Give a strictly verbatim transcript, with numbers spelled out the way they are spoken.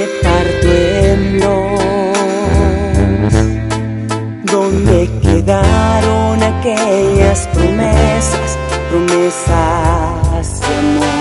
me parto en dos. ¿Dónde quedaron aquellas promesas, promesas de amor?